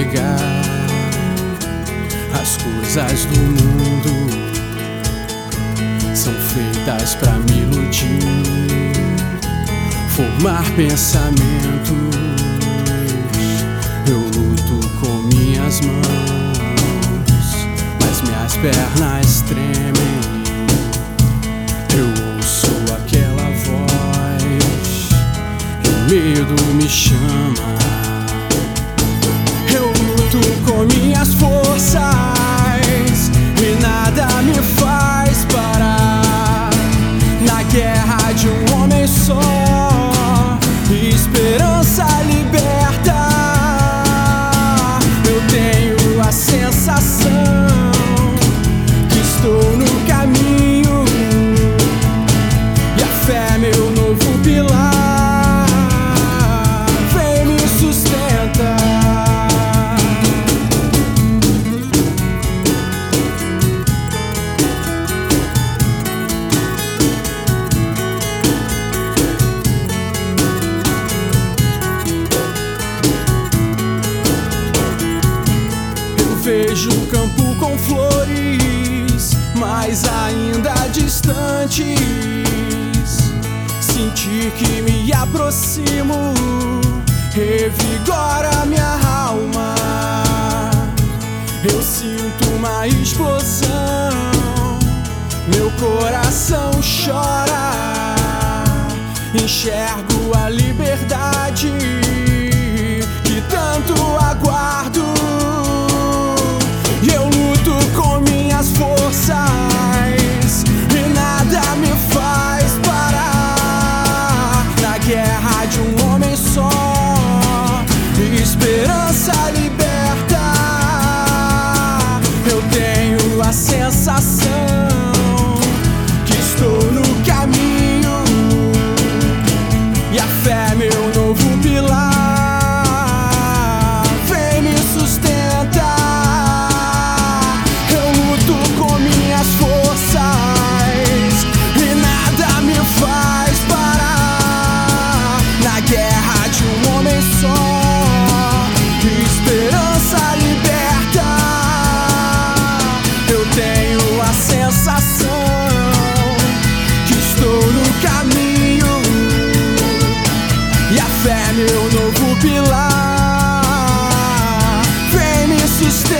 enxergar as coisas do mundo são feitas pra me iludir, formar pensamentos. Eu luto com minhas mãos, mas minhas pernas tremem. Eu ouço aquela voz e o medo me chama. Eu luto com minhas forças e nada me faz parar. Na guerra de um homem só, esperança liberta. Eu tenho a sensação que estou no caminho, e a fé é meu novo pilar. Vem me sustenta. Vejo o campo com flores, mas ainda distantes. Sentir que me aproximo revigora minha alma. Eu sinto uma explosão, meu coração chora. Enxergo a liberdade que tanto aguardo. E eu luto com minhas forças e nada me faz parar. Na guerra de um homem só, esperança liberta. Eu tenho a sensação que estou no caminho, e a fé é meu novo pilar. Guerra de um homem só, esperança liberta. Eu tenho a sensação que estou no caminho, e a fé é meu novo pilar. Vem me sustentar.